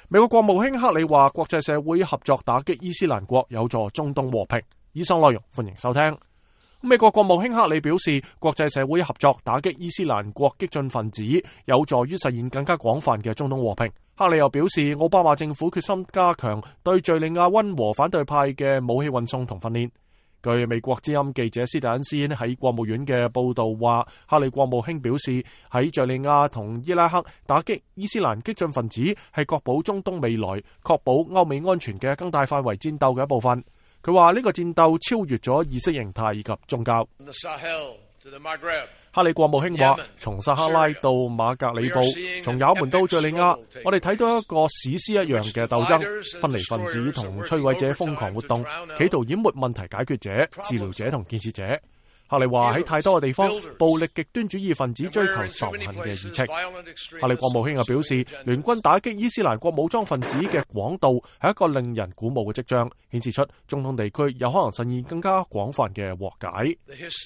美國國務卿克里話，國際社會合作打擊伊斯蘭國有助中東和平。以上內容歡迎收聽。美國國務卿克里表示，國際社會合作打擊伊斯蘭國激進分子有助於實現更加廣泛嘅中東和平。克里又表示，奧巴馬政府決心加強對敘利亞溫和反對派嘅武器運送同訓練。據美國之音記者斯蒂恩斯喺國務院嘅報道話，克里國務卿表示，喺敘利亞同伊拉克打擊伊斯蘭激進分子係確保中東未來、確保歐美安全嘅更大範圍戰鬥嘅一部分。佢話呢個戰鬥超越咗意識形態以及宗教。克里國務卿話，從撒哈拉到馬格里布，從也門到敘利亞，我哋睇到一個史詩一樣嘅鬥爭，分離分子同摧毀者瘋狂活動，企圖淹沒問題解決者、治療者同建設者。克里話喺太多嘅地方，暴力極端主義分子追求仇恨嘅議程。克里國務卿又表示，聯軍打擊伊斯蘭國武裝分子嘅廣度係一個令人鼓舞嘅跡象，顯示出中東地區有可能實現更加廣泛嘅和解。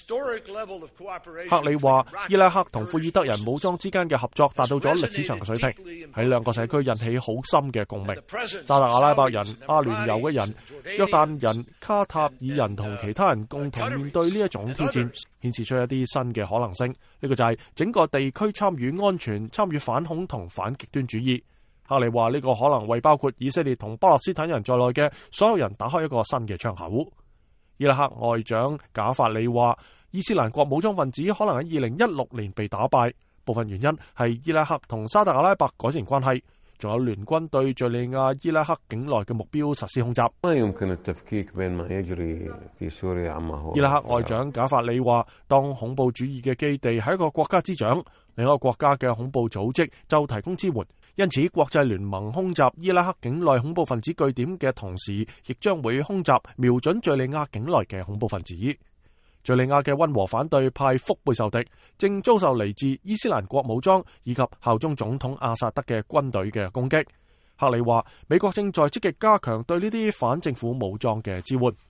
克里話，伊拉克同庫爾德人武裝之間嘅合作達到咗歷史上嘅水平，喺兩個社區引起好深嘅共鳴。沙特阿拉伯人、阿聯酋嘅人、約旦人、卡塔爾人同其他人共同面對呢一種挑戰，顯示出一啲新嘅可能性。呢個就係整個地區參與安全、參與反恐同反極端主義。克里話呢個可能為包括以色列同巴勒斯坦人在內嘅所有人打開一個新嘅窗口。伊拉克外長賈法里話，伊斯蘭國武裝分子可能喺2016年被打敗，部分原因係伊拉克同沙特阿拉伯改善關係，仲有聯軍對敘利亞、伊拉克境內嘅目標實施空襲。伊拉克外長賈法里話，當恐怖主義嘅基地係一個國家之長，另一個國家嘅恐怖組織就提供支援，因此國際聯盟空襲伊拉克境內恐怖分子據點嘅同時，亦將會空襲瞄準敘利亞境內嘅恐怖分子。敘利亞嘅溫和反對派腹背受敵，正遭受嚟自伊斯蘭國武裝以及效忠總統阿薩德嘅軍隊嘅攻擊。克里話，美國正在積極加強對呢啲反政府武裝嘅支援。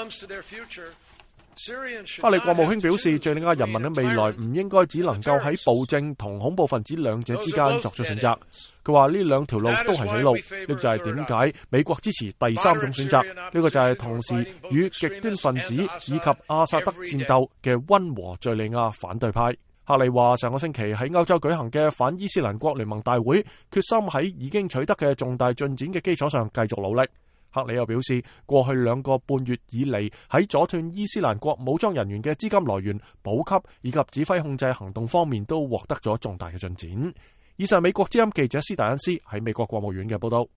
克里國務卿表示，敘利亞人民嘅未來唔應該只能夠喺暴政同恐怖分子兩者之間作出選擇。佢話呢兩條路都係死路，呢個就係點解美國支持第三種選擇，呢個就係同時與極端分子以及阿薩德戰鬥嘅溫和敘利亞反對派。克里話，上個星期喺歐洲舉行嘅反伊斯蘭國聯盟大會，決心喺已經取得嘅重大進展嘅基礎上繼續努力。克里又表示，過去2個半月以嚟，喺阻斷伊斯蘭國武裝人員嘅資金來源、補給以及指揮控制行動方面都獲得咗重大嘅進展。以上美國之音記者斯達恩斯喺美國國務院嘅報道。